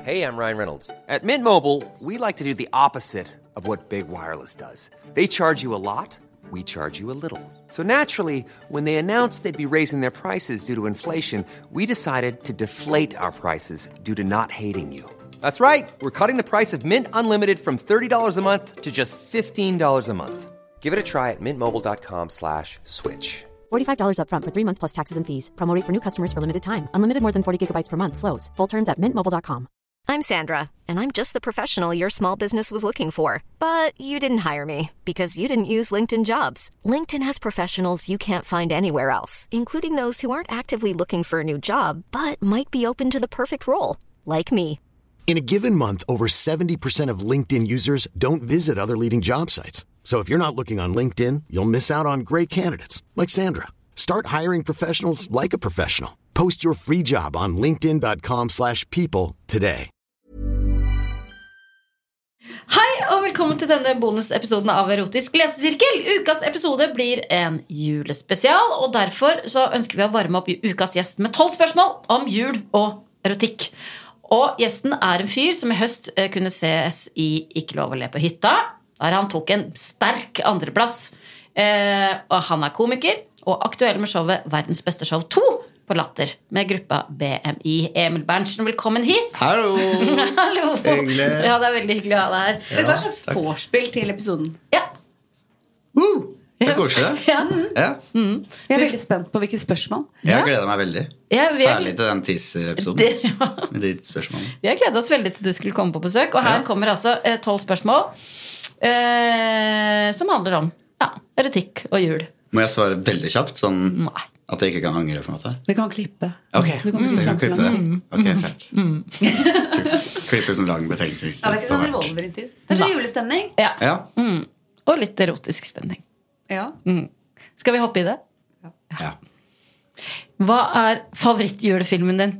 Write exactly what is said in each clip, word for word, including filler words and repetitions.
Hey, I'm Ryan Reynolds. At Mint Mobile, we like to do the opposite of what Big Wireless does. They charge you a lot, we charge you a little. So naturally, when they announced they'd be raising their prices due to inflation, we decided to deflate our prices due to not hating you. That's right. We're cutting the price of Mint Unlimited from thirty dollars a month to just fifteen dollars a month. Give it a try at mintmobile.com slash switch. forty-five dollars up front for three months plus taxes and fees. Promo rate for new customers for limited time. Unlimited more than forty gigabytes per month. Slows full terms at mint mobile dot com. I'm Sandra, and I'm just the professional your small business was looking for. But you didn't hire me because you didn't use LinkedIn Jobs. LinkedIn has professionals you can't find anywhere else, including those who aren't actively looking for a new job, but might be open to the perfect role, like me. In a given month, over seventy percent of LinkedIn users don't visit other leading job sites. So if you're not looking on LinkedIn, you'll miss out on great candidates like Sandra. Start hiring professionals like a professional. Post your free job on linkedin.com slash people today. Hei og velkommen til denne bonusepisoden av Erotisk lesesirkel. Ukas episode blir en julespesial, og derfor så ønsker vi å varme opp ukas gjest med tolv spørsmål om jul og erotikk. Og gjesten er en fyr som i høst kunne ses i Ikke lov å le på hytta, der han tok en sterk andreplass. Eh, og han er komiker og aktuell med showet Verdens beste show to på Latter med gruppa B M I. Emil Berntsen, velkommen hit. Hallo. Hallo. Hyggelig. Ja, det er veldig hyggelig å ha deg her. Ja, det var et slags forspill til episoden. Ja. Uh, det er koselig. Ja. Ja. Mm. Jeg er veldig spent på hvilke spørsmål. Jeg gleder meg veldig. Ja, vi er... Særlig til den teaser-episoden. Det, ja. Med ditt spørsmål. Vi har gledet oss veldig til du skulle komme på besøk. Og her ja. kommer altså tolv spørsmål eh, som handler om ja, erotikk og jul. Må jeg svare veldig kjapt? Sånn Nei. at jeg ikke kan angre på en måte? Vi kan klippe. Ok, du kan vi kan klippe det. Mm. Ok, fett. Mm. Klippe som lang betenkning. Ja, det er ikke sånn revolverintervju. Det er sånn julestemning. Ja. Ja. Mm. Og litt erotisk stemning. Ja. Mm. Skal vi hoppe i det? Ja. Hva er favorittjulefilmen din?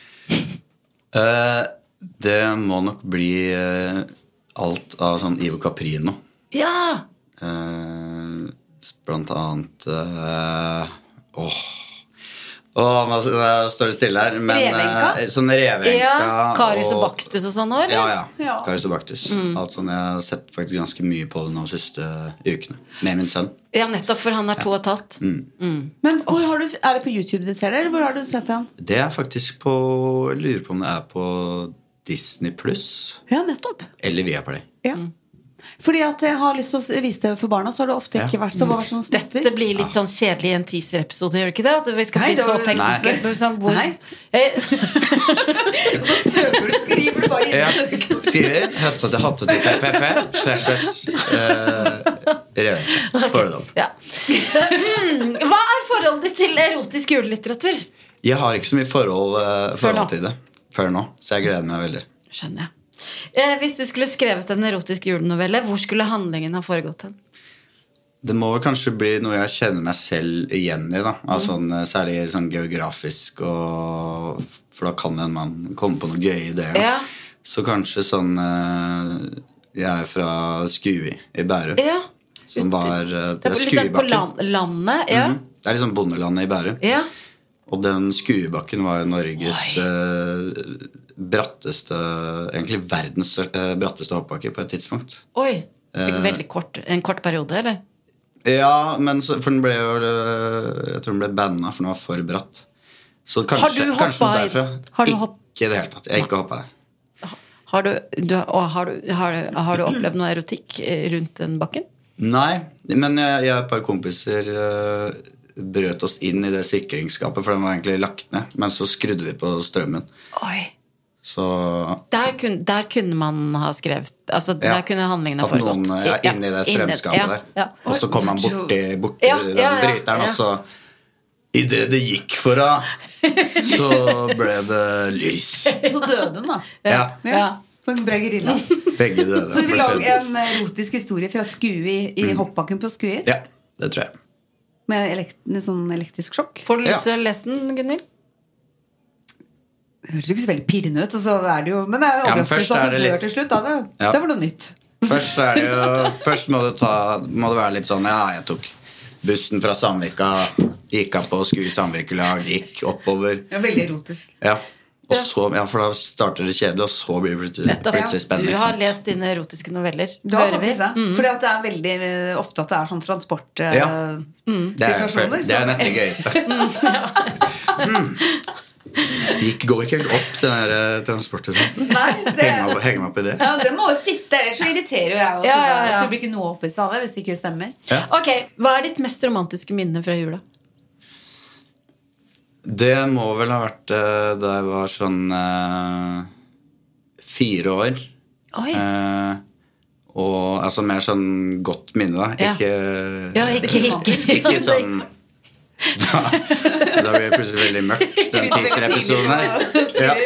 Uh, det må nok bli uh, alt av sånn Ivo Caprino. Ja! Uh, blant annet uh, åh Åh, nå står det stille her men, Revenka? uh, sånn Revenka Ja, Karius og Baktus og sånn også, ja, eller? ja, Ja. Karius og Baktus mm. alt sånn, jeg har sett faktisk ganske mye på det de siste ukene med min sønn. Ja, nettopp, for han er to og et halvt mm. mm. Men hvor har du, er det på YouTube du ser det, eller hvor har du sett den? Det er faktisk på, jeg lurer på om det er på Disney Plus Ja, nettopp. eller Viaplay. Ja. Fordi at jeg har lyst til å vise det for barna, så har det ofte ikke vært så, vært sånn snutter. Dette blir litt sånn kjedelig i en teaser-episode, gjør det ikke det? At vi skal Nei, bli så det var- tekniske sånn, hvor... Nei. Da søker du, skriver du bare inn Ja, søker. skriver Høttete, hattete, ppp Slash, uh, Revenka. Får det opp. Ja. Mm, Hva er forholdet ditt til erotisk julelitteratur? Jeg har ikke så mye forhold, uh, Før nå. forhold til det før nå, så jeg gleder meg veldig. Skjønner jeg. Eh, hvis du skulle skrevet en erotisk julenovelle, hvor skulle handlingen ha foregått hen? Det må vel kanskje bli noe jeg kjenner meg selv igjen i da. Altså, sånn, særlig sånn geografisk og, for da kan en man komme på noen gøye ideer Ja. Så kanskje sånn uh, jeg er fra Skui i Bærum Ja. som var uh, Det er litt sånn på land, landet, ja. Mhm. Det er liksom bondelandet i Bærum Ja. og den Skuebakken var jo Norges uh, bratteste, egentlig verdens uh, bratteste hoppbakke på et tidspunkt. Oi, veldig kort, en kort periode, eller? Ja, men så, for den ble jo jeg tror den ble banna for den var for bratt. Så kanskje, Har du kanskje hoppet i- derfra. har du hopp- Ikke i det hele tatt. Jeg har ikke hoppet der. Har du, du, og har, du, har, du, har du opplevd noe erotikk eh, rundt den bakken? Nei, men jeg, jeg og et par kompiser uh, brøt oss inn i det sikringsskapet, for den var egentlig lagt ned, men så skrudde vi på strømmen. Oi. Så Der kunne, der kunne man ha skrevet altså, ja, der kunne handlingen ha at foregått noen er Ja, inne i det inne- strømskapet ja, der. ja. Og så kom han borti, borti Ja, den ja, ja, bryteren, ja. og så i det det gikk for henne, så ble det lys. Så døde hun da. Ja, Ja. For en bra gerilla. begge døde. Så vi lager Forskjellig. en erotisk historie fra Skui i hoppbakken på Skui. Ja, det tror jeg. Med elekt, sånn elektrisk sjokk. Får du lyst Ja. til å lese den, Gunnhild? Det høres jo ikke så veldig pirrende ut, og så er det jo, men det er jo Ja, men overraskende først at er du det dør litt- til slutt. Da. Det, Ja. det var noe nytt. Først, er det jo, først må, det ta, må det være litt sånn, ja, jeg tok bussen fra Sandvika, gikk av på Skui Samvirkelag, gikk oppover. Ja, veldig erotisk. Ja. Og så, ja, for da starter det kjedelig, og så blir det plutselig, plutselig spennende. Du har lest dine erotiske noveller. Du har faktisk det. Mm. Fordi at det er veldig ofte at det er sånn transport ja. mm. det, er, situasjoner. Det er nesten det gøyeste. mm. Det går ikke helt opp, det der transportet. Sånn. Nei, det henger meg opp i det. Ja, det må jo sitte, ellers så irriterer jo jeg også. Ja, ja, ja. Så blir ikke noe opp i seg hvis det ikke stemmer. Ja. Ok, hva er ditt mest romantiske minne fra jula? Det må vel ha vært uh, da jeg var sånn uh, fire år. Oi. Uh, og altså mer sånn godt minne da. Ja. Ikke, ja, ikke, ikke, ikke, ikke sånn da, da blir det plutselig veldig mørkt den teaser-episoden her. Ja.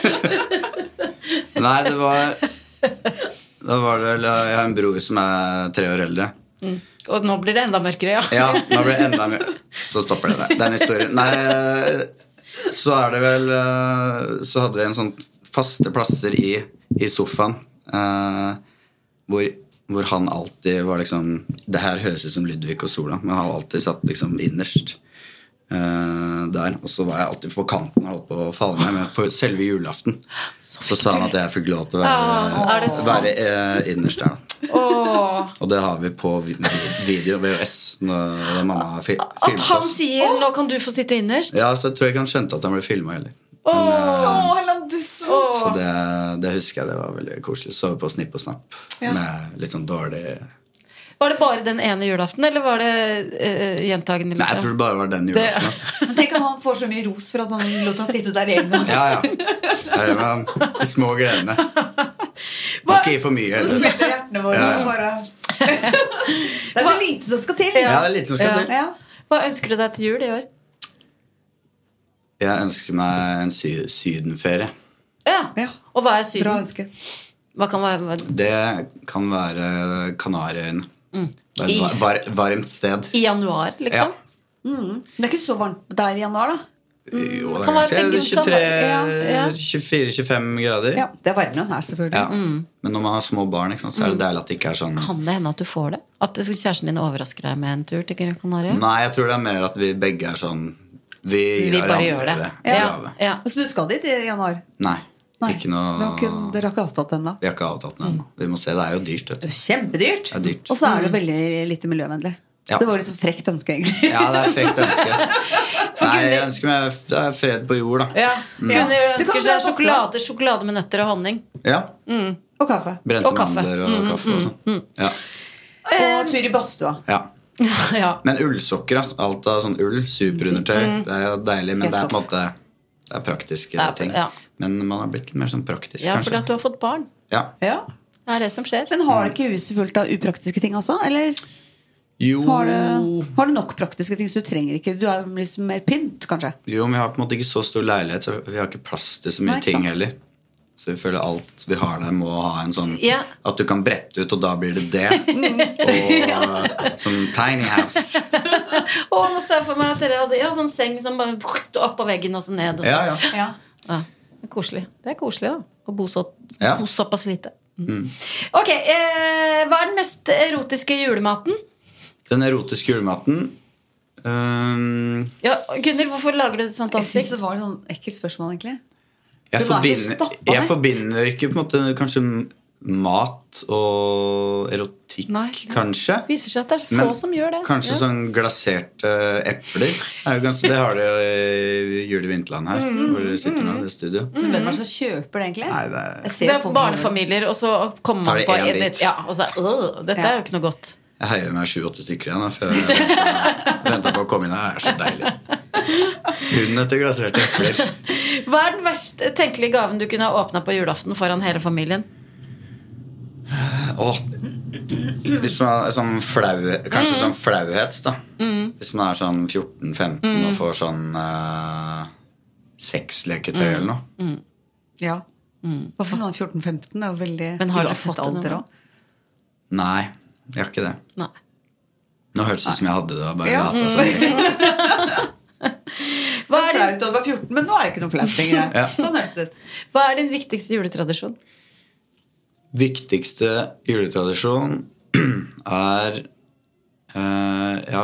Nei, det var da var det vel, jeg har en bror som er tre år eldre. Mm. Og nå blir det enda mørkere, ja. Ja, nå blir det enda mørkere. Så stopper det der. Den historien. Nei, så er det vel så hadde vi en sånn faste plasser i, i sofaen eh, hvor, hvor han alltid var liksom, det her høres ut som Ludvig og Sola, men han alltid satt liksom innerst eh, der, og så var jeg alltid på kanten og holdt på å falle meg med på selve julaften. Så, så sa han at jeg fikk lov til å være, ah, være eh, innerst der da. Oh. Og det har vi på video, V H S, når mamma fil- filmet oss. At han sier, nå kan du få sitte innerst? Ja, så jeg tror jeg ikke han skjønte at han ble filmet heller. Åh, Men, oh, så det, det husker jeg, det var veldig koselig. Sove på Snipp og Snapp ja. Med litt sånn dårlig. Var det bare den ene julaften, eller var det uh, gjentagende? Nei, jeg tror det bare var den julaften altså. Tenk at han får så mye ros for at han lot han sitte der en gang. Ja, ja, det er det med de små gledene. Må ikke gi for mye heller. Smelter hjertene våre ja, ja. Bare. Det er så lite som skal til. Ja, det er lite som skal ja. til Ja. Hva ønsker du deg til jul i år? Jeg ønsker meg en sy sydenferie. Ja. ja, og hva er syden? Bra ønske. Hva kan være? Hva? Det kan være Kanariøyene. Mm. Det er et var varmt sted. I januar, liksom? Ja. Mm. Det er ikke så varmt der i januar, da? Jo, det er kanskje tjuetre, tjuefire, tjuefem grader. Ja, det er varmere enn her, selvfølgelig. Ja. Mm. Men når man har små barn, ikke sant, så er det deilig at det ikke er sånn. Kan det hende at du får det? At kjæresten din overrasker deg med en tur til Gran Canaria? Nei, jeg tror det er mer at vi begge er sånn Vi, vi bare gjør det, det. Ja. Ja. Så du skal dit i januar? Nei, Nei. Ikke noe ikke, Dere har ikke avtatt den da? Vi har ikke avtatt den ennå. Vi må se, det er jo dyrt, vet du. Det er kjempedyrt. Det er dyrt. Og så er det veldig lite miljøvennlig. Ja. Det var liksom frekt ønske, egentlig. Ja, det er frekt ønske. Nei, jeg ønsker meg det er fred på jord, da. Ja. Mm. Kunne ønske seg sjokolade, sjokolade med nøtter og honning. Ja. Mm. Og kaffe. Brente og kaffe. mandler og mm, kaffe og sånn. Mm, mm. Ja. Og tur i badstua. Ja. Ja. Men ullsokker, altså. Alt av sånn ull, superundertøy. Mm. Det er jo deilig, men det er på en måte det er praktiske ja, ting. Ja. Men man har blitt litt mer sånn praktisk, ja, kanskje. Ja, fordi at du har fått barn. Ja. Ja. Det er det som skjer. Men har du ikke huset fullt av upraktiske ting også, eller? Jo. Har du, har du nok praktiske ting så du trenger ikke? Du har liksom mer pynt, kanskje? Jo, men vi har på en måte ikke så stor leilighet, så vi har ikke plass til så mye Nei, ting heller. Så vi føler alt vi har der må ha en sånn ja. At du kan brette ut, og da blir det det. Og sånn tiny house. Å, nå ser jeg for meg at dere hadde ja, sånn seng som bare opp på veggen og så ned og så. Ja, ja. Ja. Ja, det er koselig. Det er koselig da å bo, så, ja. bo såpass lite. Mm. Ok, eh, hva er den mest erotiske julematen? Den erotiske julematen um, ja, Gunnhild, hvorfor lager du et sånt ansikt? Jeg synes det var et sånn ekkelt spørsmål, egentlig. Jeg, forbinder, jeg forbinder ikke på en måte kanskje mat og erotikk. Nei, kanskje. Viser seg at det er få Men som gjør det. Kanskje ja. Sånn glaserte epler er jo ganske, det har de jo i Jul i Vinterland her mm. Hvor dere sitter nå i det studio. mm. Hvem er det som kjøper det egentlig? Nei, det, er, det er barnefamilier. Og så kommer man på en litt ja, og så, uh, dette ja. Er jo ikke noe godt. Jeg heier meg sju-åtte stykker igjen da, før jeg venter på å komme inn her. Det er så deilig. Hunden etter glaserte epler. Hva er den verst tenkelige gaven du kunne ha åpnet på julaften foran hele familien? Åh, hvis man er sånn flau, kanskje mm. sånn flauhet da. Mm. Hvis man er sånn fjorten femten mm. og får sånn uh, sexleketøy mm. eller noe. Mm. Ja. Mm. Hvorfor sånn fjorten femten? Det er jo veldig Men har du fått det nå? Nei, jeg har ikke det. Nei. Nå hørtes det ut som jeg hadde det. Bare ja. lata sånn. Hva er flaut da du var fjorten, men nå er det ikke noe flaut lenger. Ja. Sånn høres det ut. Hva er din viktigste juletradisjon? Viktigste juletradisjon er uh, ja,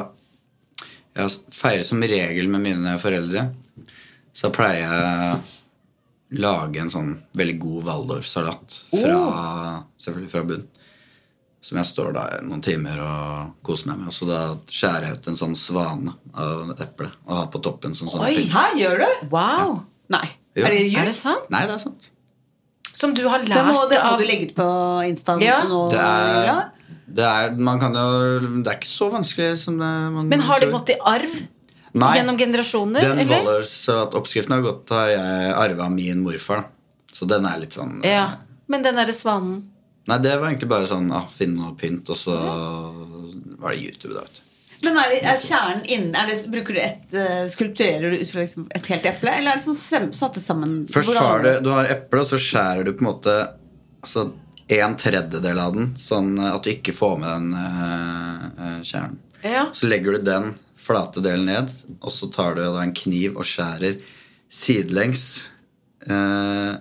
jeg feirer som regel med mine foreldre. Så pleier jeg lage en sånn veldig god Waldorf-salat fra, oh. selvfølgelig fra bunn. Som jeg står da noen timer og koser meg med. Og så da skjærer jeg ut en sånn svane av eple og har på toppen sånn sånn Oi, her gjør du? Wow. Ja. Nei. Jo. Er det jul? Er det sant? Nei, det er sant. Som du har lært det må, det må av... du legge ut på Insta Ja. nå. Det er, ja. det er, man kan jo, det er ikke så vanskelig som det man Men har det tror. gått i arv? Nei, gjennom generasjoner, den eller? Waldorf-salat-oppskriften har gått da jeg arvet av min morfar. Så den er litt sånn... Ja, men den der svanen... Nei, det var egentlig bare sånn, ah, finne noe pynt, og så var det YouTube da, vet du. Men er, det, er kjernen innen er det, bruker du et, uh, skulpturerer du ut fra liksom et helt eple, eller er det sånn sem, satt det sammen? Først har du, du har eple, og så skjærer du på en måte altså, en tredjedel av den, sånn at du ikke får med den uh, kjernen. Ja. Så legger du den flate delen ned, og så tar du da en kniv og skjærer sidelengs uh,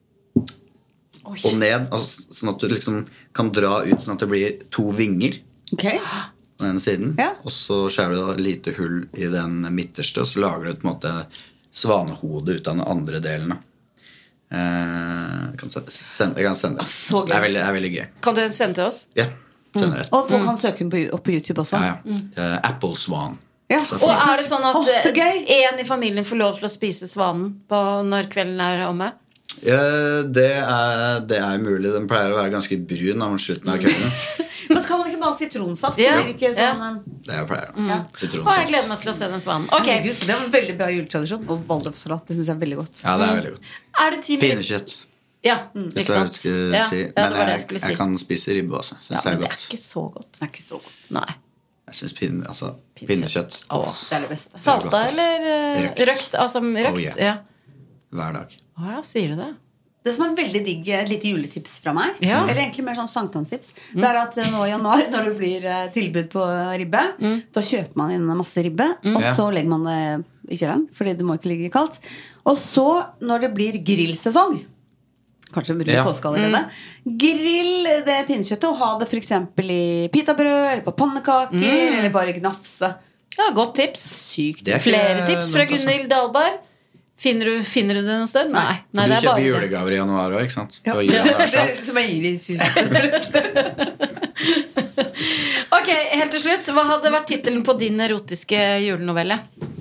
og ned, altså, sånn at du liksom kan dra ut sånn at det blir to vinger Ok. på den siden, Ja. og så skjærer du da et lite hull i den midterste, og så lager du på en måte svanehodet ut av den andre delen. Eh, jeg, kan sende, jeg kan sende det. Så gøy. Det er veldig, det er veldig gøy. Kan du sende til oss? Ja, sender det. Og folk kan søke den på, opp på YouTube også. Ja, ja. Eh, Apple Swan. Ja. Og er det sånn at Åh, det er gøy. en i familien får lov til å spise svanen på når kvelden er omme? Eh, det, er, det er mulig. Den pleier å være ganske brun av slutten av kvelden. Men så kan man ikke bare ha sitronsaft? Ja. Så blir det ikke sånn, Ja. um, Det er jo pleier. Ja. Og jeg Sitronsaft. gleder meg til å se den svanen. Ok, Herregud, det var en veldig bra juletradisjon. Og Waldorf-salat, det synes jeg er veldig godt. Ja, det er veldig godt. er det team Pinnekjøtt, Ja, hvis ikke det er det sant? du skulle Ja, si. ja, det Men var det jeg jeg, skulle si. jeg kan spise ribbe også. Synes Ja, det er men det er godt. ikke så godt. Det er ikke så godt. Nei. Jeg synes pinne, altså, pinnekjøtt Åh. Det er det beste. Salta godt, ass. eller uh, Røkt. røkt? Altså røkt, Oh, yeah. ja. hver dag. Å ja, sier du det? Det som er veldig digg, et lite juletips fra meg, Ja. eller egentlig mer sånn sankthanstips, det er at eh, nå i januar, når det blir eh, tilbud på ribbe, da kjøper man inn masse ribbe, og Ja. så legger man det i kjelleren, fordi det må ikke ligge kaldt. Og så, når det blir grillsesong, kanskje rundt Ja. påske allerede, grill det pinnekjøttet og ha det for eksempel i pitabrød, eller på pannekaker, eller bare gnafse. Ja, godt tips. Sykt. Det er ikke Flere tips fra dumt, altså. Gunhild Dahlberg. Finner du, finner du det noe sted? Nei. For Nei, du det er kjøper bare det. julegaver i januar også, ikke sant? Ja. Og gir deg hver sak. Det som jeg gir i huset. Ok, helt til slutt. Hva hadde vært titelen på din erotiske julenovelle?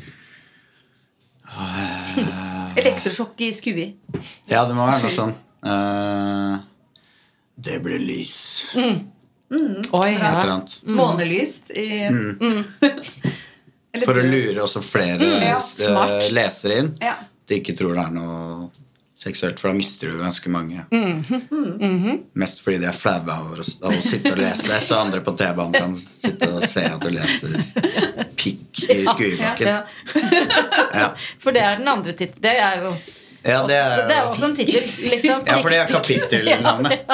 Elektrosjokk i skui. Ja, det må være noe sånn. Eh, det ble lys. Oi, Et eller ja. annet. Månelyst i Eller For å død. lure også flere Ja, eh, smart. lesere inn. Ja. De ikke tror det er noe seksuelt, for da mister du ganske mange. Mest fordi de er flaue av å, av å sitte og lese, så andre på T-banen kan sitte og se at du leser pikk i skuebakken. Ja. Ja. For det er den andre tittelen. Det er jo Ja, det også, det er er jo også en tittel, liksom. Ja, for det er kapitternavnet.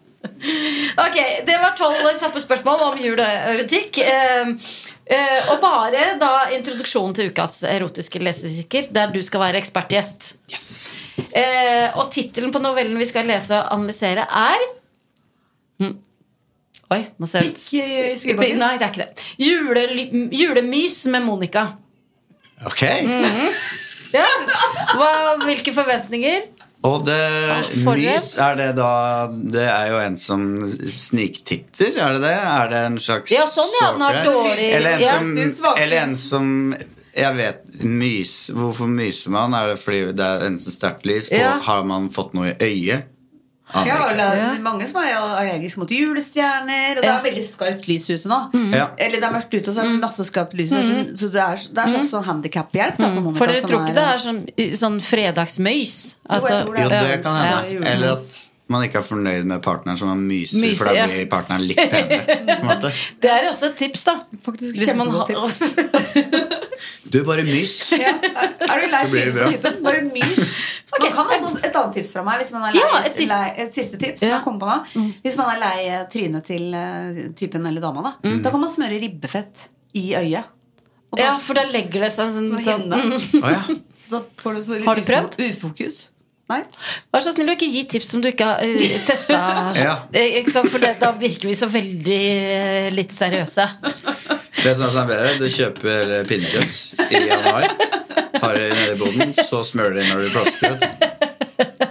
Ok, det var tolv kjappe spørsmål om jul og erotikk. Eh, eh, og bare da introduksjonen til ukas erotiske lesesikker, der du skal være ekspertgjest. Yes. Eh, og tittelen på novellen vi skal lese og analysere er hm. Oi, nå ser jeg Pikk i skuebakken. Nei, det er ikke det. Jule, julemys med Monica. Ok. Ja. Hva, hvilke forventninger? Og det forrett. mys, er det da Det er jo en som sniktitter, er det det? Er det en slags Ja, sånn, ja, den har svakere? dårlig- Eller en ja, som, synes svakere. eller en som jeg vet, mys Hvorfor myser man? Er det fordi det er enten sterkt lys? For, Ja. Har man fått noe i øyet? Aner Ja, ikke. det er Ja. mange som er allergiske mot julestjerner. Og det Ja. er veldig skarpt lys ute nå. Ja. Eller det er mørkt ute, og så er det masse skarpt lys. Så det er, det er slags sånn handicap-hjelp da, for Monica. For dere som tror ikke det er sånn, sånn fredagsmøys? Altså, jeg tror det Jo, er- det kan Ja. hende. Eller at man ikke er fornøyd med partneren som man myser, Myser, for da ja. blir partneren litt penere. På en måte. Det er også et tips, da. Faktisk Hvis man kjempegodt har- tips. Du, bare mys. Ja. Er du lei Så blir det trynet bra. på typen? Bare mys. Ok. Man kan også, et annet tips fra meg hvis man er lei, Ja, et siste- lei, et siste tips som Ja. jeg kom på nå. Hvis man er lei eh, trynet til eh, typen eller dama, da, da kan man smøre ribbefett i øyet. Og da, Ja, for da legger det seg sånn, som sånn hinne. Å ja. Så får du så litt Har du prøvd? ufo- ufokus. Nei? Vær så snill å ikke gi tips som du ikke har uh, testa. Ja. Eh, ikke sant? For det, da virker vi så veldig eh, litt seriøse. Det er sånn som er bedre. Du kjøper pinnekjøtt i januar, har det nede i boden, så smører du det når du plosker. vet du.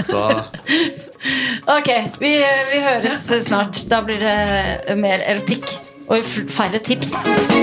Så Ok, vi, vi høres snart. Da blir det mer erotikk og færre tips.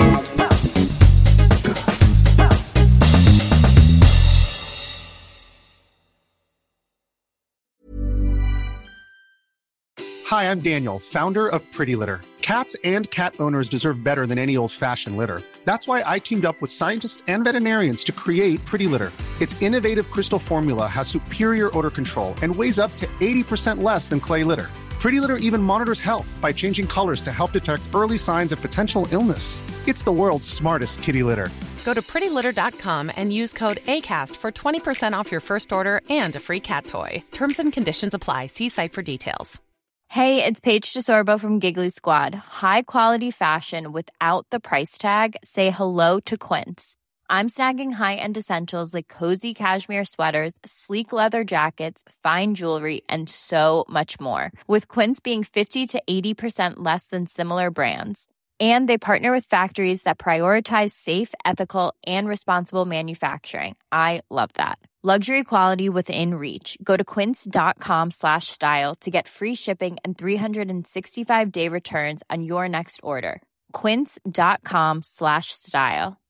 Hi, I'm Daniel, founder of Pretty Litter. Cats and cat owners deserve better than any old-fashioned litter. That's why I teamed up with scientists and veterinarians to create Pretty Litter. Its innovative crystal formula has superior odor control and weighs up to eighty percent less than clay litter. Pretty Litter even monitors health by changing colors to help detect early signs of potential illness. It's the world's smartest kitty litter. Go to pretty litter dot com and use code ACAST for twenty percent off your first order and a free cat toy. Terms and conditions apply. See site for details. Hey, it's Paige DeSorbo from Giggly Squad. High quality fashion without the price tag. Say hello to Quince. I'm snagging high-end essentials like cozy cashmere sweaters, sleek leather jackets, fine jewelry, and so much more. With Quince being fifty to eighty percent less than similar brands. And they partner with factories that prioritize safe, ethical, and responsible manufacturing. I love that. Luxury quality within reach. Go to quince.com slash style to get free shipping and three sixty-five day returns on your next order. Quince.com slash style.